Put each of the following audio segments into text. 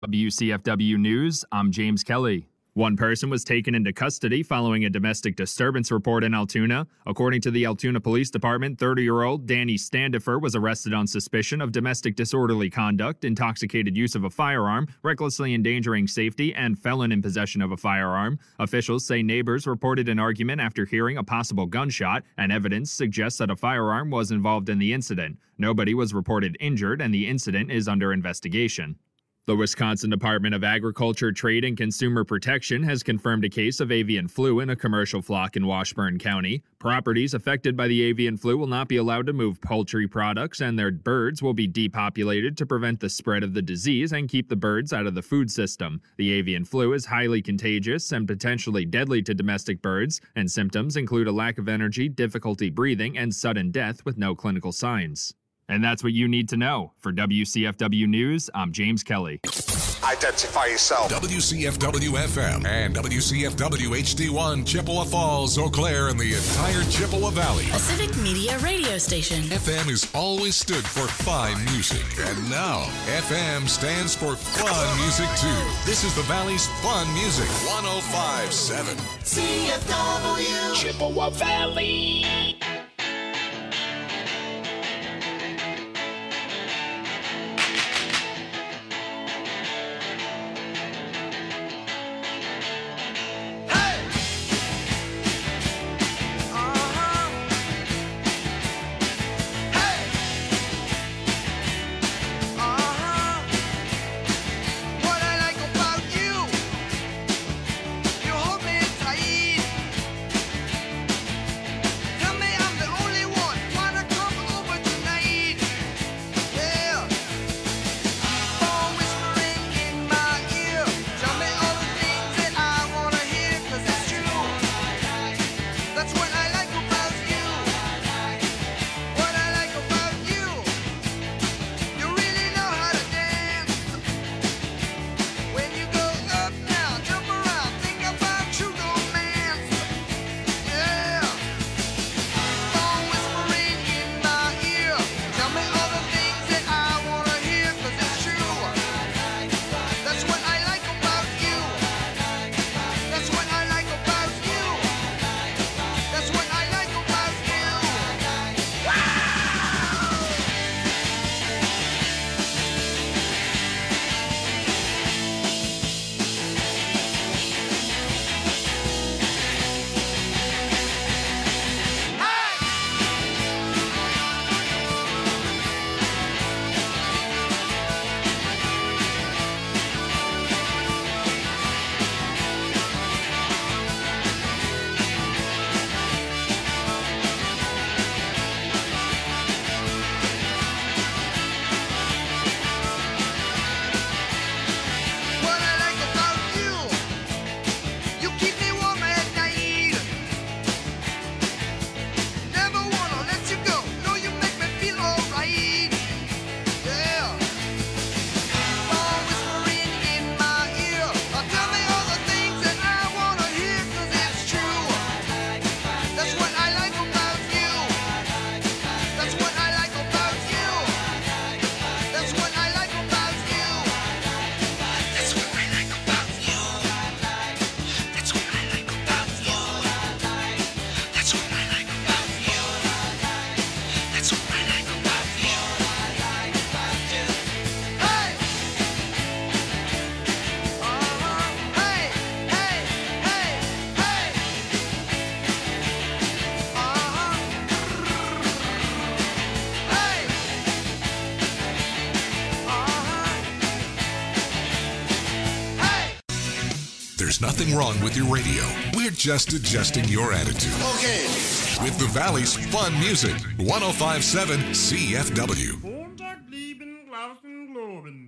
WCFW News, I'm James Kelly. One person was taken into custody following a domestic disturbance report in Altoona. According to the Altoona Police Department, 30-year-old Danny Standifer was arrested on suspicion of domestic disorderly conduct, intoxicated use of a firearm, recklessly endangering safety, and felon in possession of a firearm. Officials say neighbors reported an argument after hearing a possible gunshot, and evidence suggests that a firearm was involved in the incident. Nobody was reported injured, and the incident is under investigation. The Wisconsin Department of Agriculture, Trade, and Consumer Protection has confirmed a case of avian flu in a commercial flock in Washburn County. Properties affected by the avian flu will not be allowed to move poultry products, and their birds will be depopulated to prevent the spread of the disease and keep the birds out of the food system. The avian flu is highly contagious and potentially deadly to domestic birds, and symptoms include a lack of energy, difficulty breathing, and sudden death with no clinical signs. And that's what you need to know. For WCFW News, I'm James Kelly. Identify yourself. WCFW-FM and WCFW-HD1, Chippewa Falls, Eau Claire, and the entire Chippewa Valley. A civic media radio station. FM has always stood for fine music. And now, FM stands for fun music, too. This is the Valley's fun music. 105.7. CFW. Chippewa Valley. There's nothing wrong with your radio. We're just adjusting your attitude. Okay. With the Valley's fun music, 105.7 CFW. Montag blieben Glauben globen.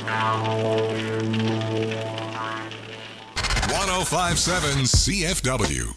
1057 CFW.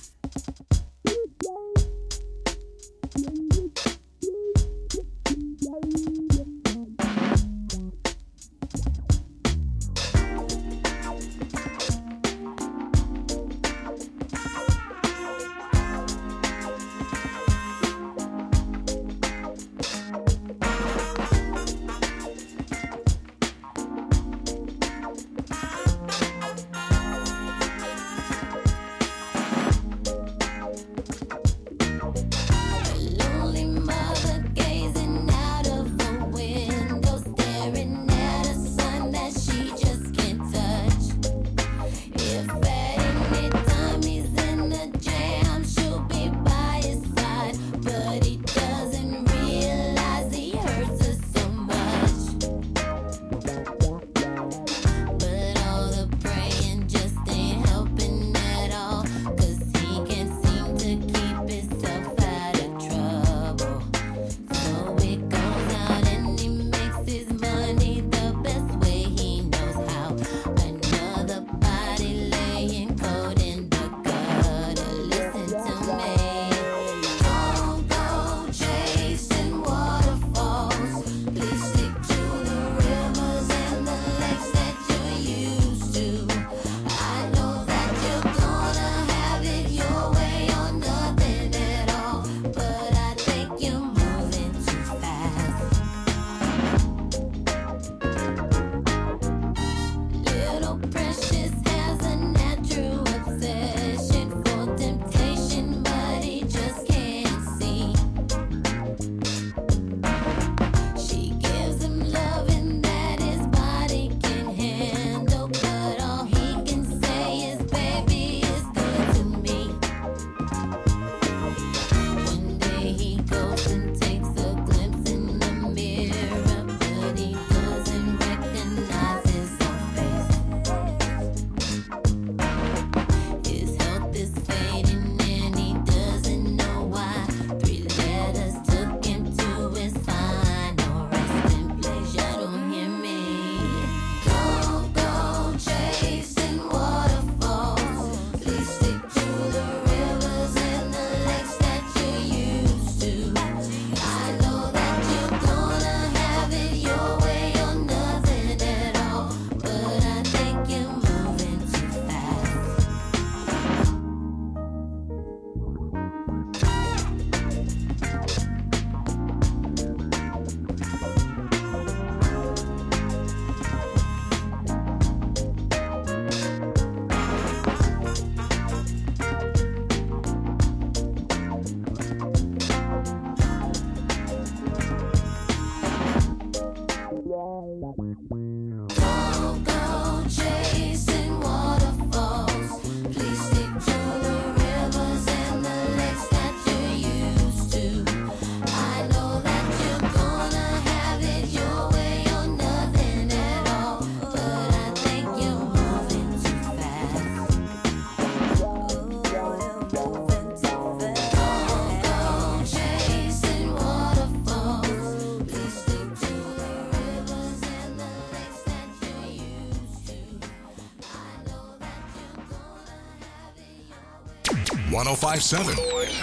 .1057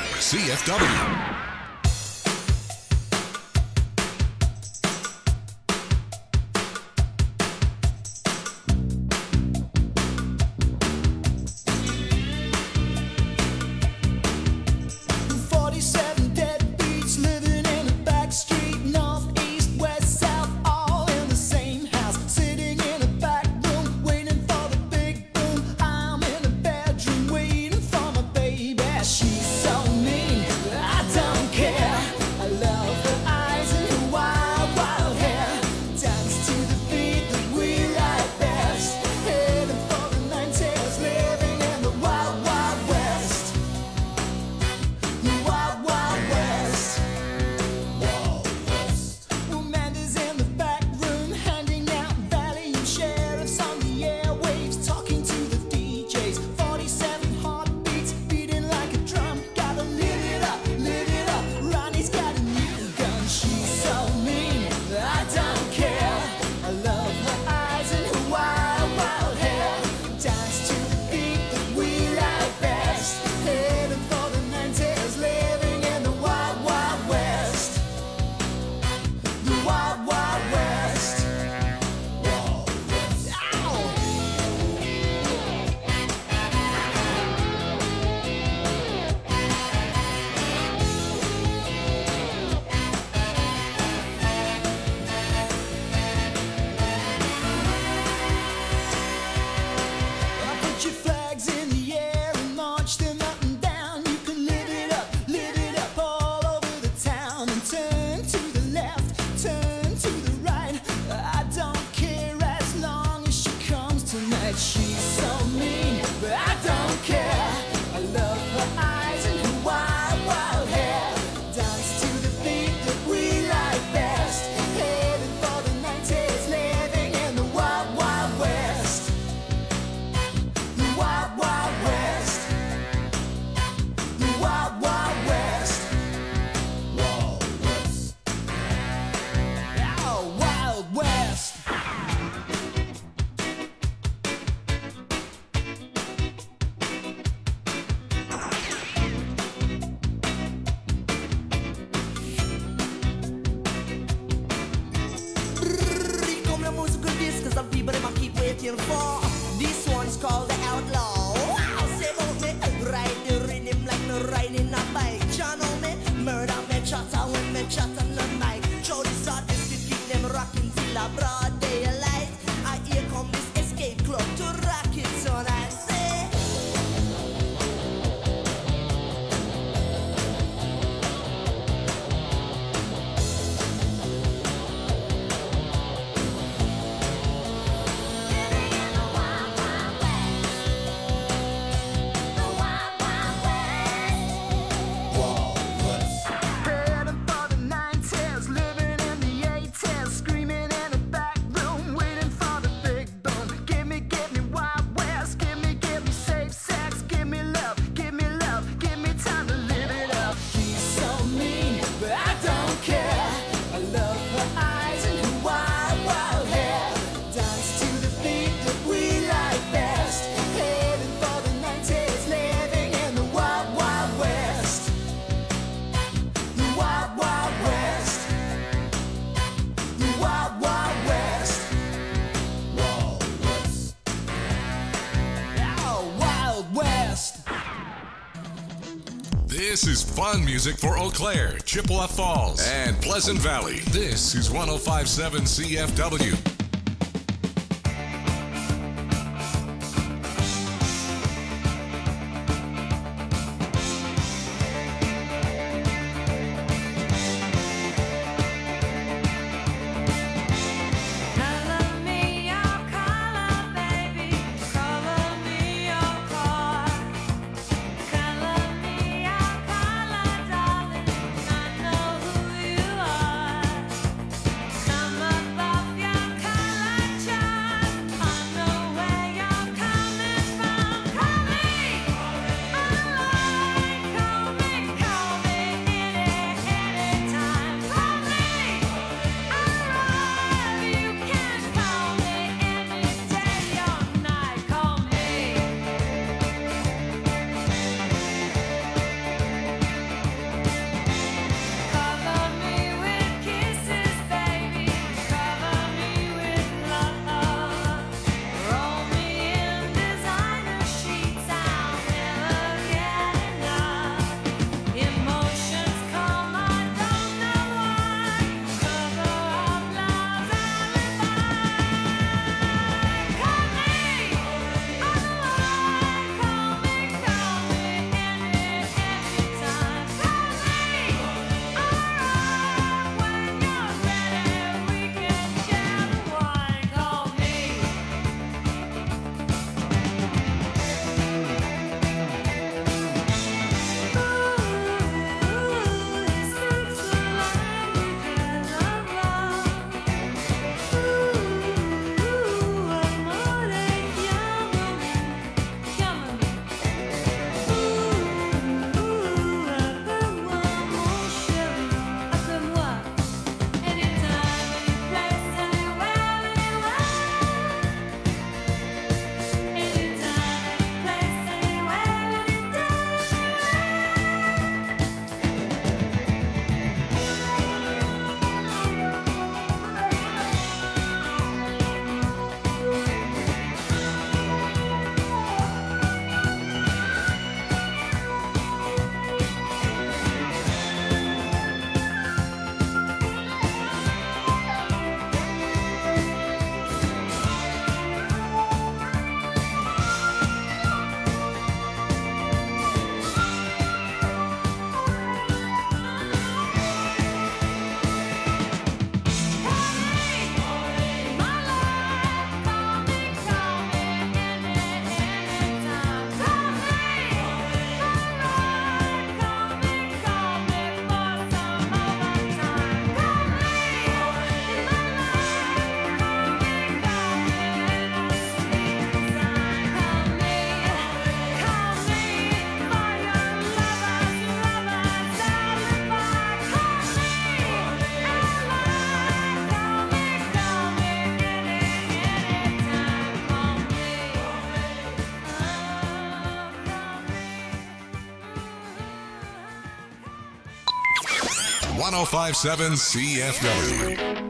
CFW. She's so mean, I don't She's so mean, but I don't care. I love her eyes and her wild, wild hair. Dance to the beat that we like best. Heading for the 90s, living in the wild, wild west. The wild, wild west. The wild, wild west. Wild west. Oh, wild west. Come la musical disc, cause some people them keep waiting for. This one's called the Outlaw. Wow, say about me, ride the rhythm like no riding a bike. John on me, murder me, chatter when me chat on the mic. Show this artist to keep them rocking till a broad daylight. I here come this escape club to rock it tonight. Say. Heading for the 90s, living in the 80s, screaming in the back room, waiting for the big boom. Give me Wild West, give me safe sex, give me love, give me time to live it up. She's so mean, but I don't care. I love her eyes and her wild, wild hair. Dance to the beat that we like best. Heading for the 90s, living in the wild, wild west. The wild, wild west. The wild, wild west. Wild west. Oh, wild west. This is fun music for Eau Claire, Chippewa Falls, and Pleasant Valley. This is 105.7 CFW. Color me your color, baby. Color me your car. Color me your color, darling. I know who you are. Come up off your 1057 CFW.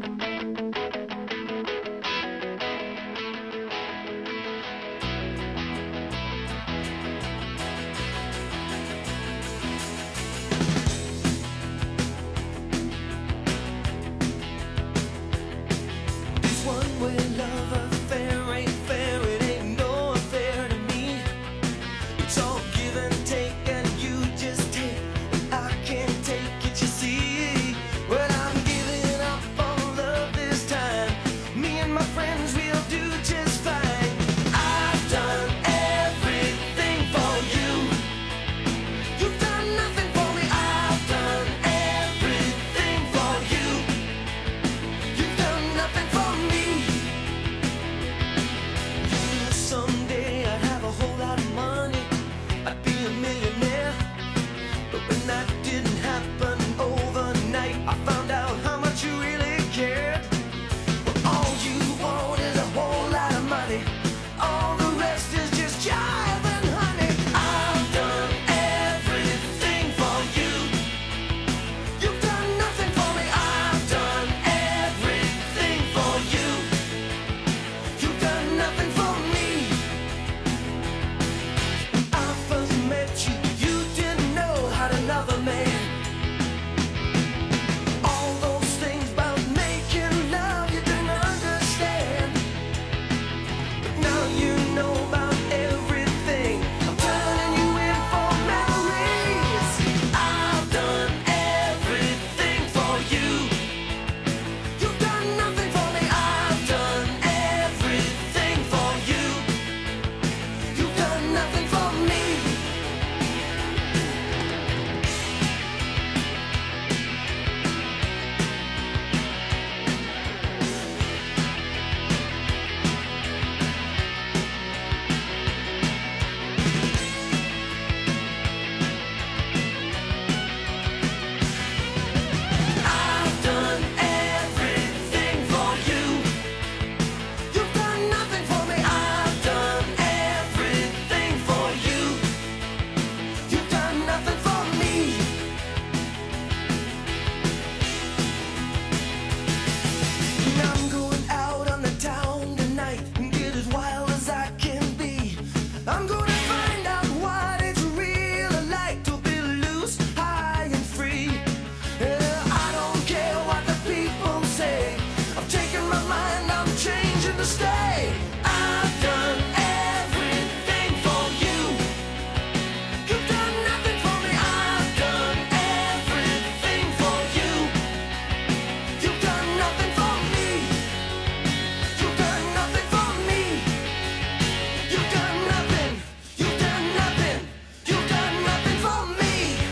This one-way love affair ain't fair, it ain't no affair to me. It's all give and take, and you just take, and I can't take it, you see. But I'm giving up on love this time. Me and my friends, we'll do just fine. I've done everything for you. You've done nothing for me. I've done everything for you. You've done nothing for me. You knew someday I'd have a whole lot of money. I'd be a millionaire. But when that didn't happen overnight, I found out how much you really cared. But all you want is a whole lot of money. All the rest is just jive and honey. I've done everything for you. You've done nothing for me. I've done everything for you. You've done nothing for me. When I first met you, you didn't know how to love a man. All those things about making love you didn't understand. But now you know about everything. I'm turning you in for memories. I've done everything for you. You've done nothing for me. I've done everything for you. You've done nothing for me. I've done everything for you. You've done nothing for me. I've done everything for you. You've done nothing for me. Now I'm going out on the town tonight and get as wild as I can be. I'm gonna find out what it's really like to be loose, high and free. I don't care what the people say. I've taken my mind, I'm changing to stay. I've done everything for you. You've done nothing for me. I've done everything for you. You've done nothing for me. You've done nothing for me. You've done nothing. You've done nothing. You've done nothing for me.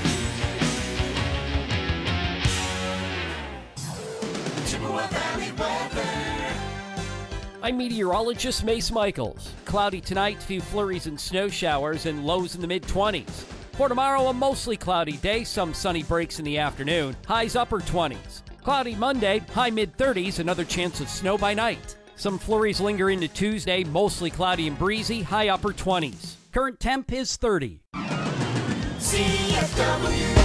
Chippewa Valley weather. I'm meteorologist Mace Michaels. Cloudy tonight, few flurries and snow showers, and lows in the mid-20s. For tomorrow, a mostly cloudy day, some sunny breaks in the afternoon, highs upper 20s. Cloudy Monday, high mid-30s, another chance of snow by night. Some flurries linger into Tuesday, mostly cloudy and breezy, high upper 20s. Current temp is 30. CFW.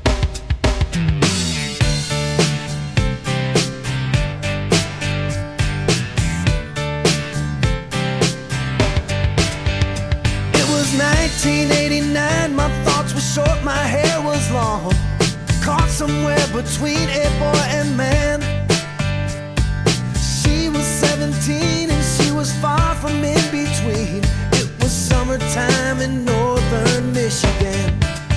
It was 1989, my thoughts were short, my hair was long. Caught somewhere between a boy and man. She was 17 and she was far from in between. It was summertime in northern Michigan.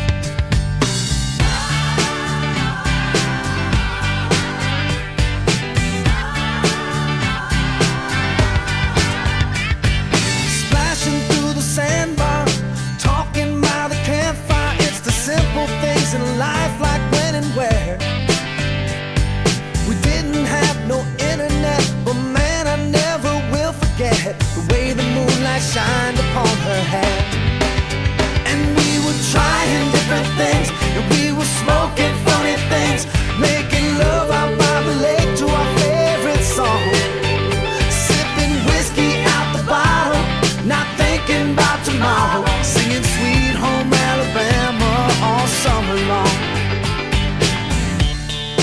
Splashing through the sandbar, talking by the campfire. It's the simple things in life, like when and where. We didn't have no internet, but man, I never will forget the way the moonlight shined upon her hair. And we were trying different things, and we were smoking funny things, making love out by the lake to our favorite song. Sipping whiskey out the bottle, not thinking about tomorrow, singing Sweet Home Alabama all summer long.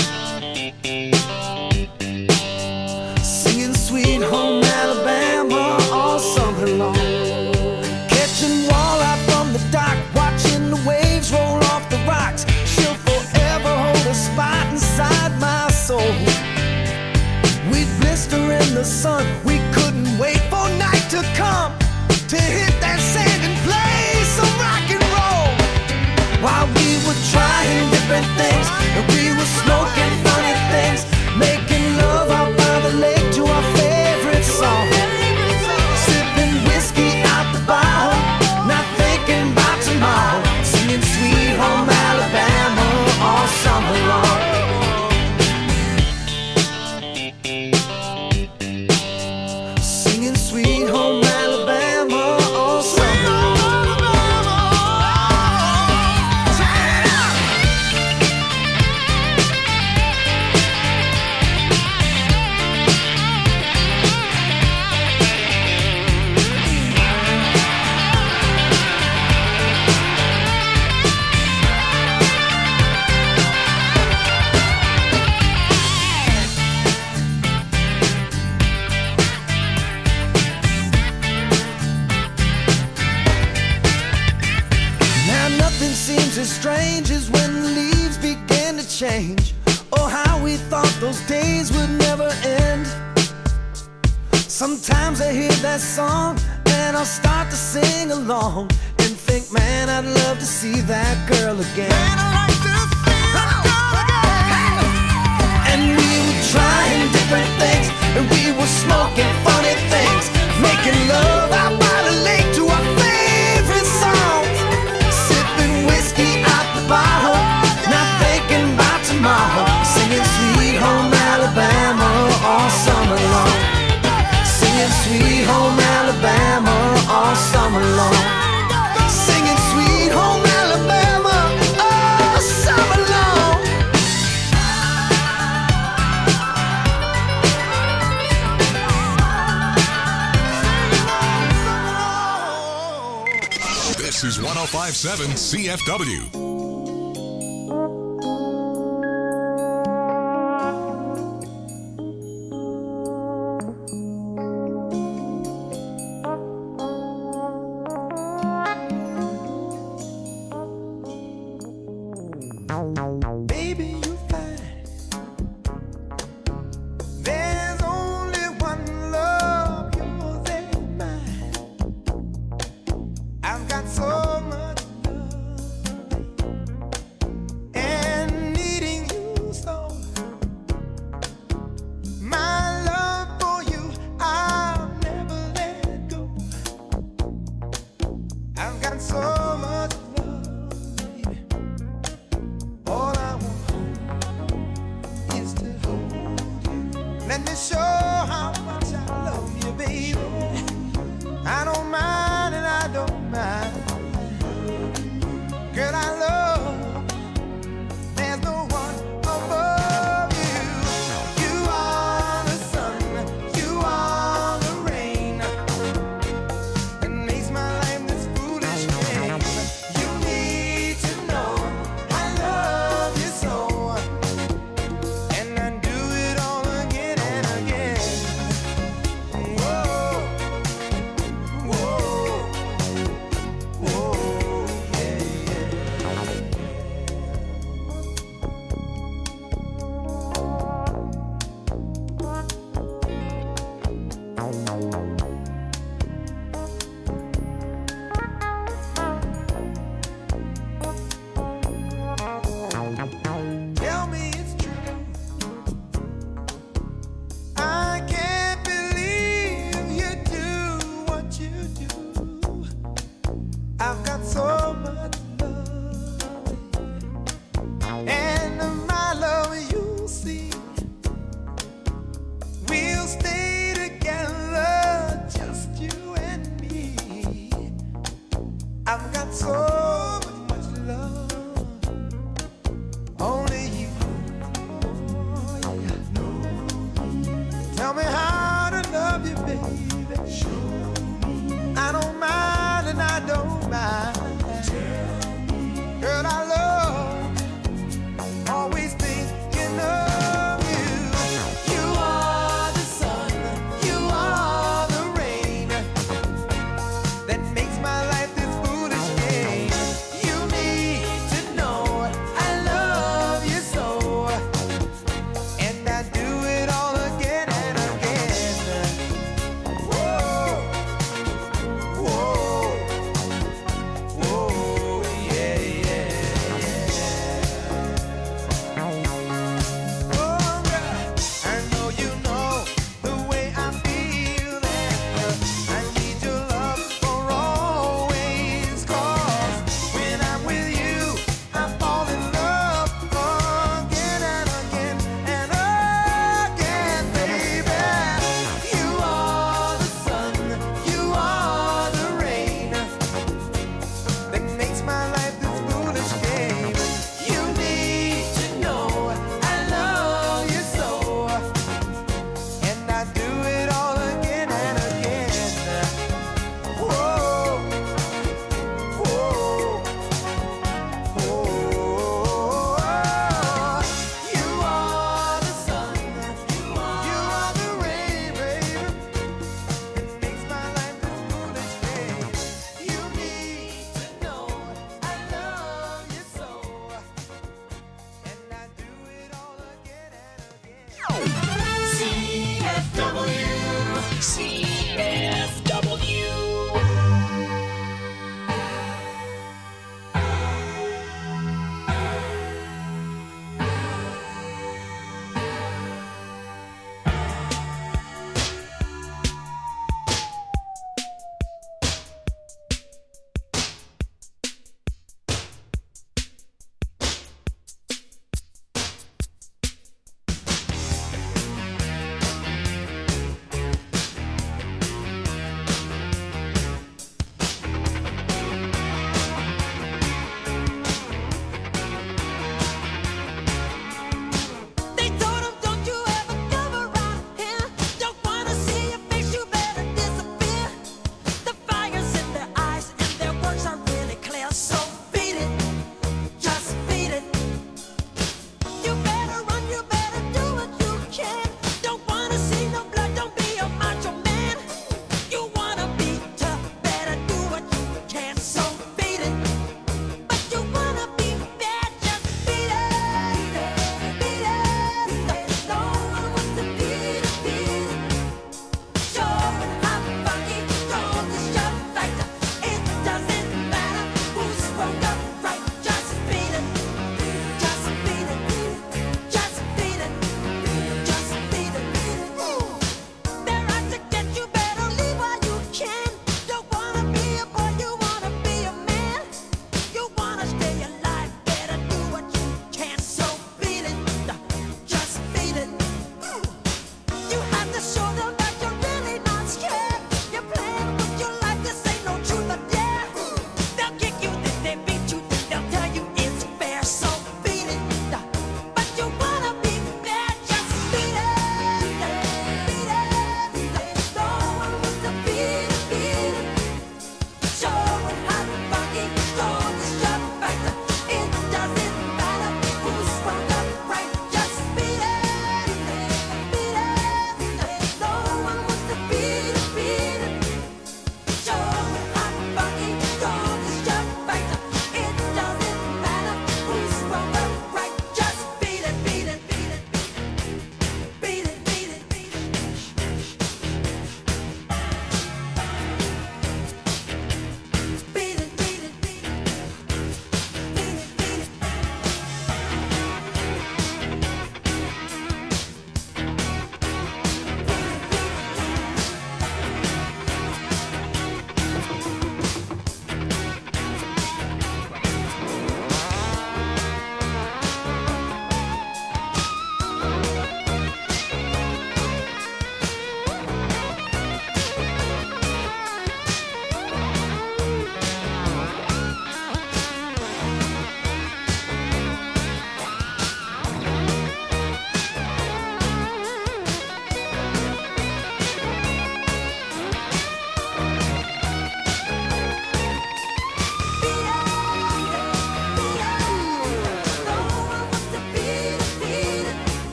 change. Oh, how we thought those days would never end. Sometimes I hear that song and I'll start to sing along and think, man, I'd love to see that girl again. Man, I'd like to see that girl again. And we were trying different things, and we were smoking funny things, making love out by the lake to our favorite songs, sipping whiskey out the bottle, not thinking about tomorrow, singing Sweet Home Alabama all summer long, singing Sweet Home Alabama all summer long, singing Sweet Home Alabama all summer long. This is 105.7 CFW. Baby, you find there's only one love, yours and mine. I've got so much love and needing you so. My love for you, I'll never let it go. I've got so much love, baby. All I want is to hold you. Let me show how much I love you, baby. I don't mind and I don't mind. Girl, I love. There's no one above you. You are the sun, you are the rain. It makes my life this foolish game. You need to know I love you so, and I do it all again and again. Whoa, whoa, whoa, yeah, tell me it's true. I can't believe you do what you do. I've got so much love, and my love you see. We'll stay together, just you and me. I've got so much love. Only you. Oh, yeah. Tell me how to love you, baby. Show me. I don't mind and I don't mind. Girl, I love. Always thinking of you. You are the sun, you are the rain that makes my life this foolish game.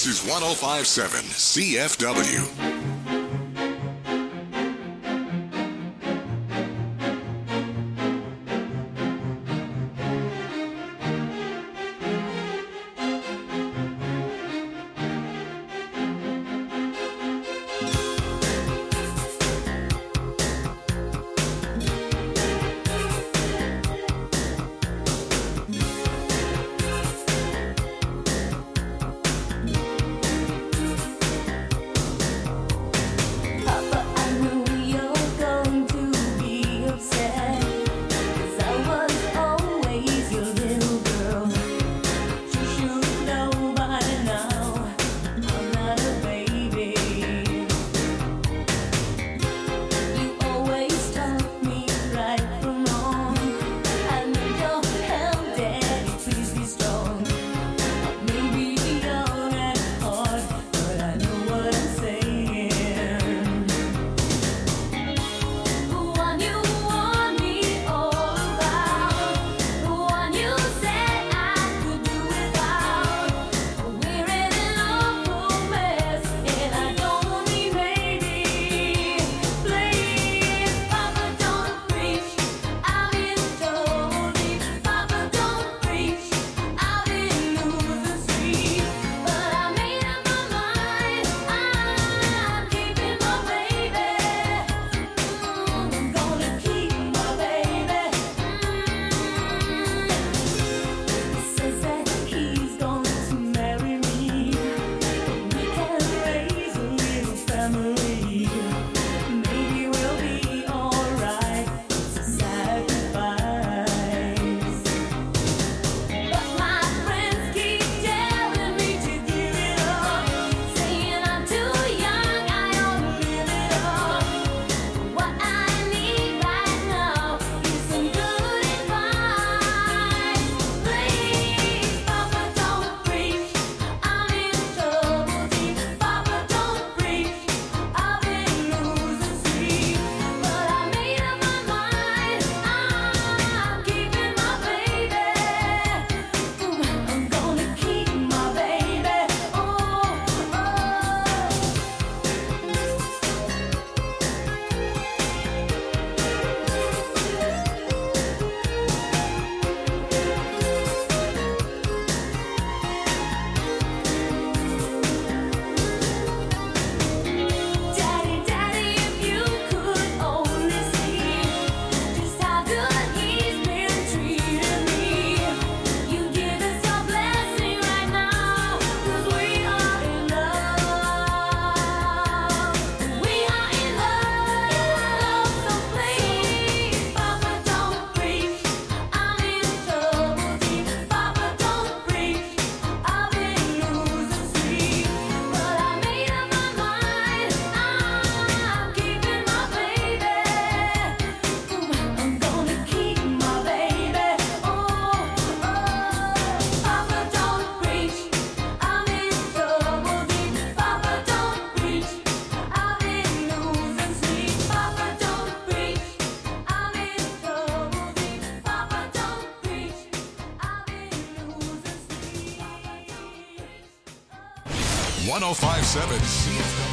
This is 105.7 CFW. .105.7 CFW.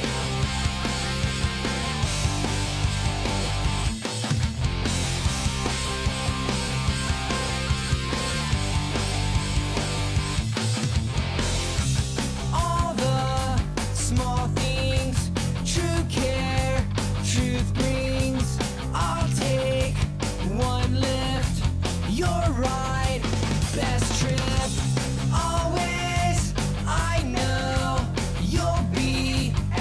All the small things, true care, truth brings. I'll take one lift, your ride, best trip. Always, I know you'll be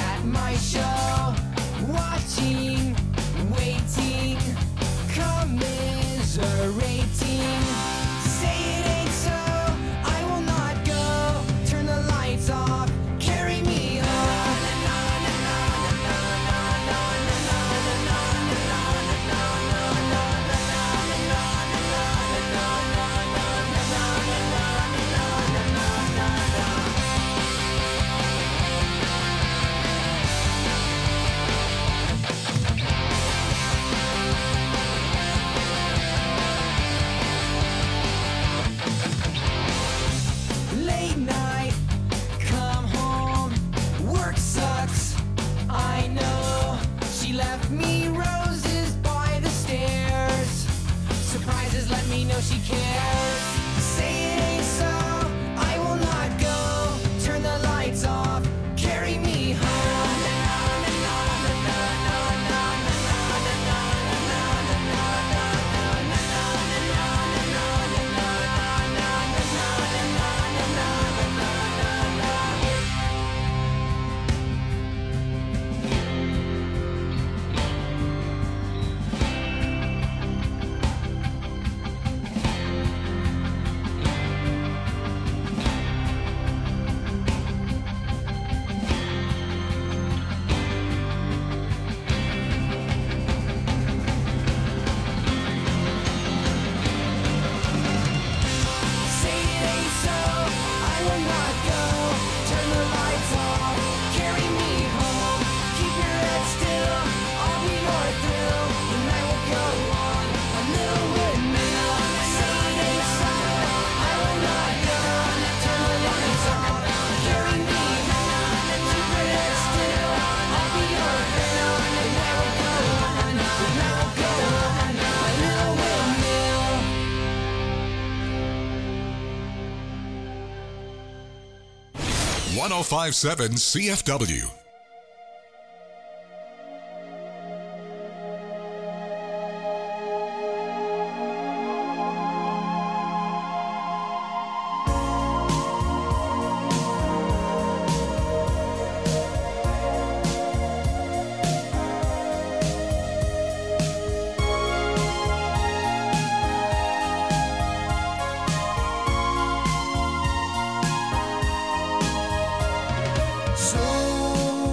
know she cares. Say it ain't so, I will not go. Turn the lights off, carry me home. Say it ain't so, I will not go. Turn the lights off, carry me home. Keep your head still, I'll be your thrill. The night will go on, a little windmill. Say it ain't so, I will not go. Turn the lights off, carry me home. Keep your head still, I'll be your thrill. The night will go on, the night will go on, a little windmill. 1057 CFW. So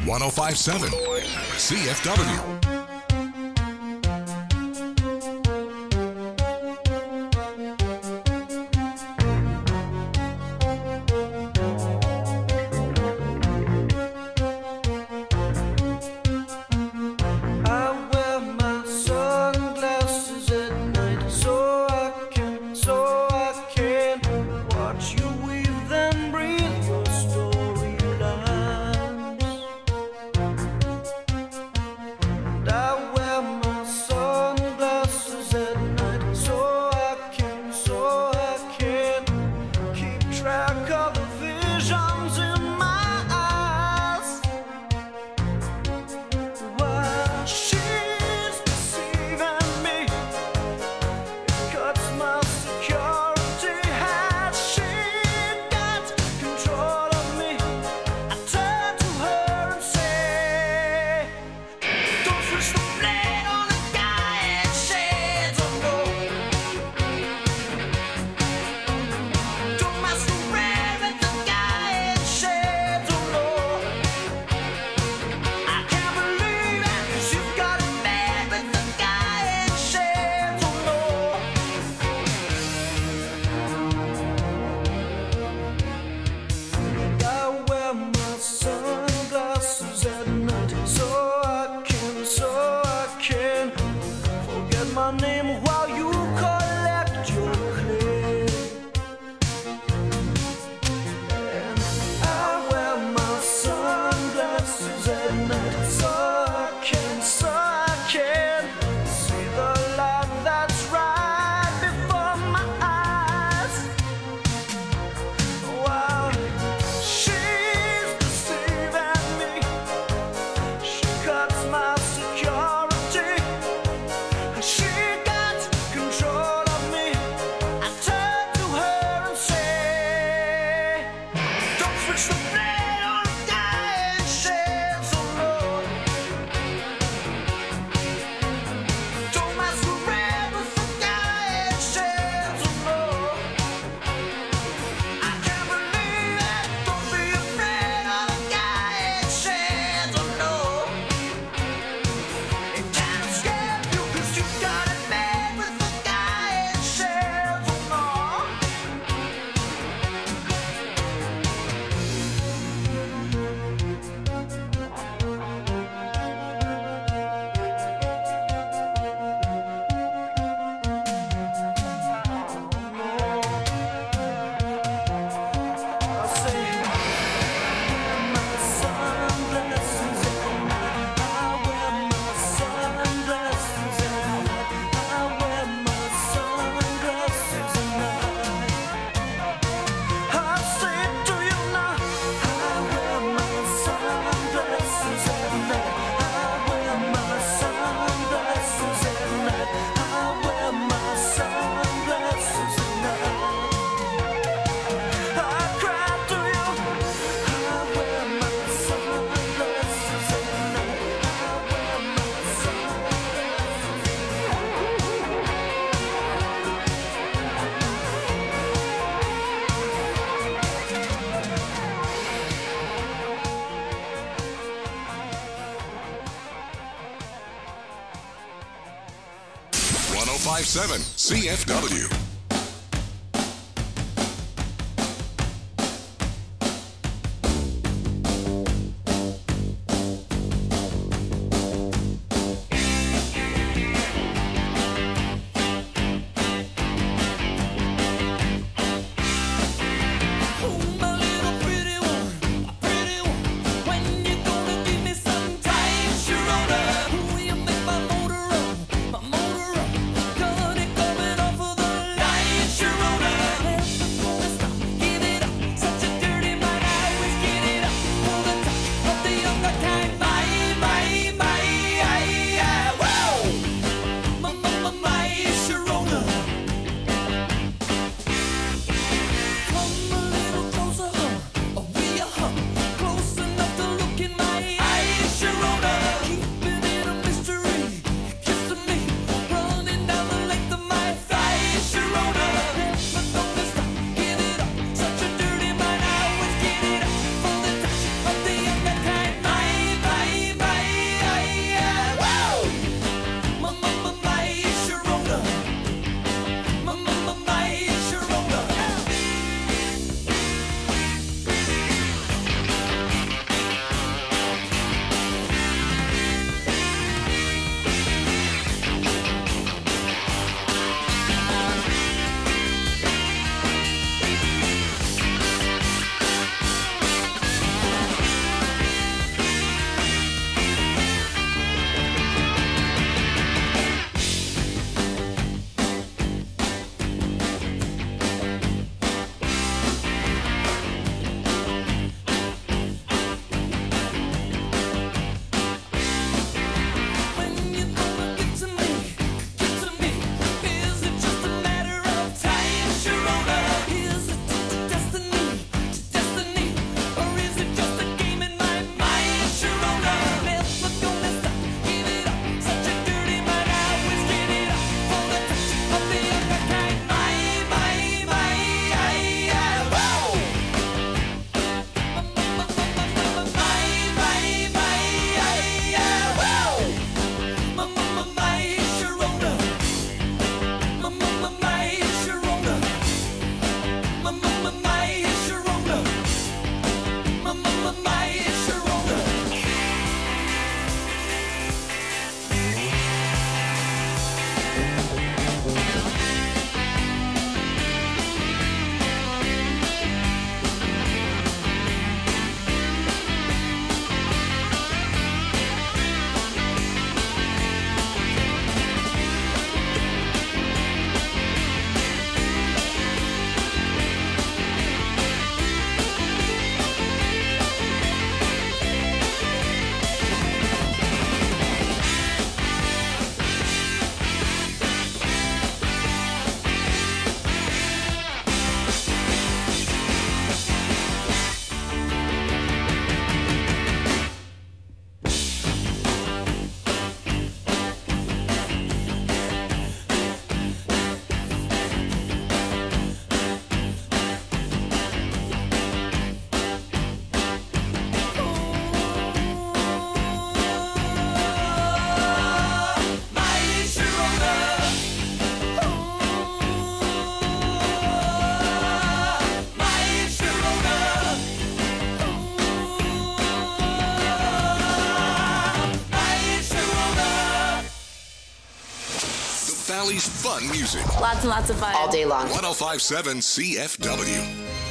1057 CFW. I wear my sunglasses at night so I can watch you weave and breathe your storylines. And I wear my sunglasses at night so I can keep track of the visions in my eyes. While she's deceiving me, it cuts my security. Has she got control of me? I turn to her and say, don't switch the blade on the guy and shades of gold. Don't masquerade with the guy in shades of gold. I can't believe it, 'cause you've got it bad with the guy in shades of gold. I wear my sunglasses at night so I can forget my name while you collect your clay. And I wear my sunglasses at night so I can see the light that's right before my eyes. While she's deceiving me, she cuts my security. She got control of me. I turn to her and say, don't switch the blade on the guy in shades of gold. Don't masquerade with the guy in shades of gold. I can't believe it. Don't be afraid of the guy in shades of gold. It can't escape you 'cause you got it bad with the guy in shades of gold. I say, my sunglasses at night. I wear my sunglasses at night. I wear my sunglasses at night. I say it to you now. I wear my sunglasses at night. I wear my sunglasses at night. I wear my sunglasses at night. I cry to you. I wear my sunglasses at night. I wear my sunglasses. 1057 CFW. My little pretty one, when you gonna give me some time, Sharona? Will you make my motor run? Got it coming off of the line. Valley's fun music. Lots and lots of fun. All day long. 1057 CFW.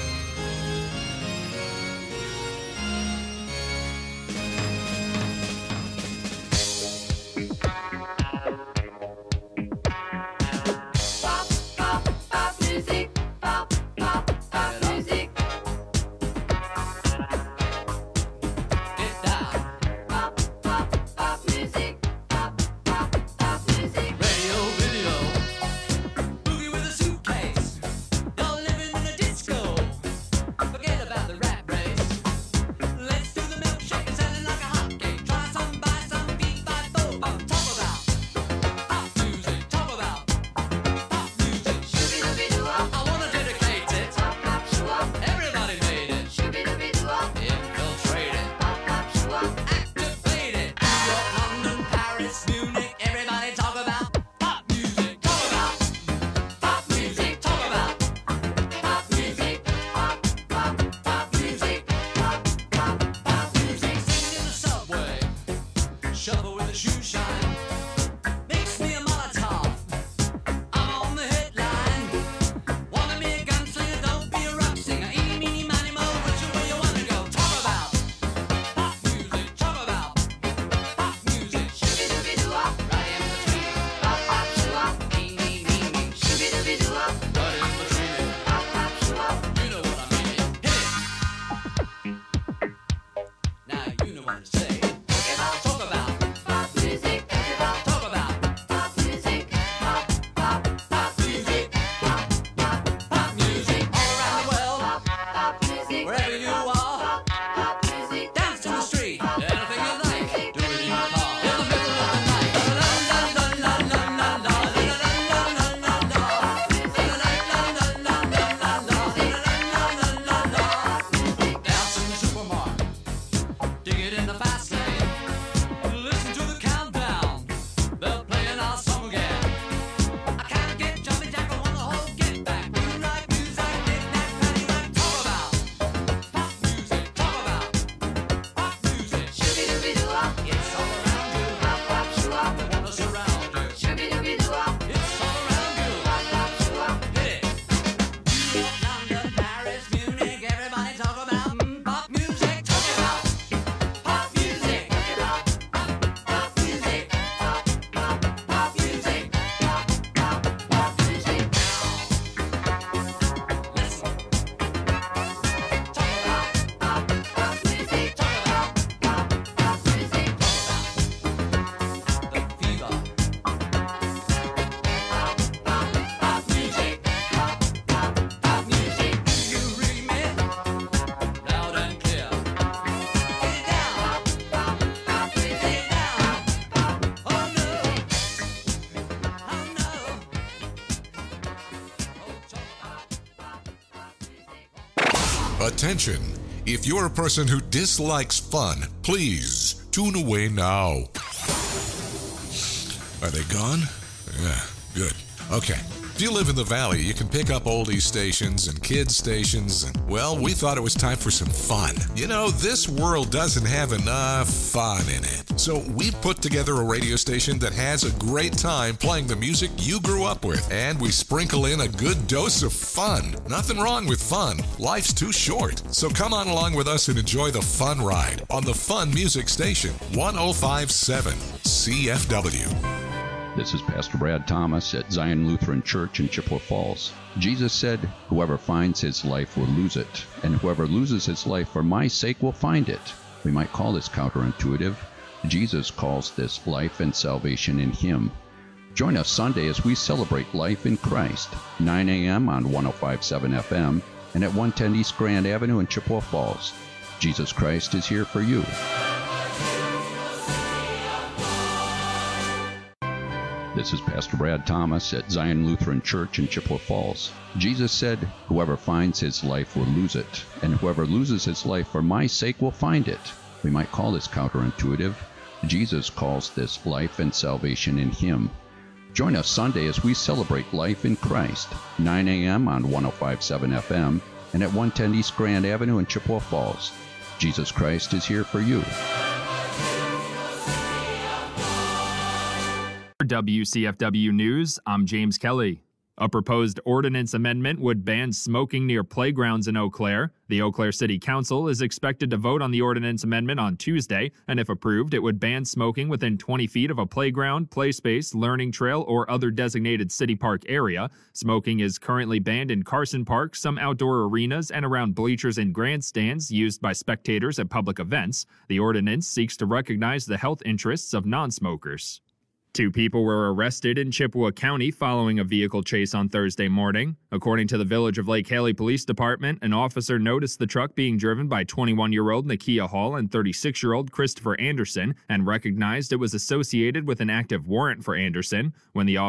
Attention! If you're a person who dislikes fun, please tune away now. Are they gone? Yeah, good. Okay. If you live in the Valley, you can pick up oldies stations and kids stations, and, well, we thought it was time for some fun. You know, this world doesn't have enough fun in it. So we've put together a radio station that has a great time playing the music you grew up with, and we sprinkle in a good dose of fun. Nothing wrong with fun. Life's too short. So come on along with us and enjoy the fun ride on the Fun Music Station, 1057 CFW. This is Pastor Brad Thomas at Zion Lutheran Church in Chippewa Falls. Jesus said, "Whoever finds his life will lose it, and whoever loses his life for my sake will find it." We might call this counterintuitive. Jesus calls this life and salvation in him. Join us Sunday as we celebrate life in Christ, 9 a.m. on 105.7 FM and at 110 East Grand Avenue in Chippewa Falls. Jesus Christ is here for you. This is Pastor Brad Thomas at Zion Lutheran Church in Chippewa Falls. Jesus said, "Whoever finds his life will lose it, and whoever loses his life for my sake will find it." We might call this counterintuitive. Jesus calls this life and salvation in him. Join us Sunday as we celebrate life in Christ, 9 a.m. on 105.7 FM and at 110 East Grand Avenue in Chippewa Falls. Jesus Christ is here for you. WCFW News, I'm James Kelly. A proposed ordinance amendment would ban smoking near playgrounds in Eau Claire. The Eau Claire City Council is expected to vote on the ordinance amendment on Tuesday, and if approved, it would ban smoking within 20 feet of a playground, play space, learning trail, or other designated city park area. Smoking is currently banned in Carson Park, some outdoor arenas, and around bleachers and grandstands used by spectators at public events. The ordinance seeks to recognize the health interests of non-smokers. 2 people were arrested in Chippewa County following a vehicle chase on Thursday morning. According to the Village of Lake Haley Police Department, an officer noticed the truck being driven by 21-year-old Nakia Hall and 36-year-old Christopher Anderson and recognized it was associated with an active warrant for Anderson. When the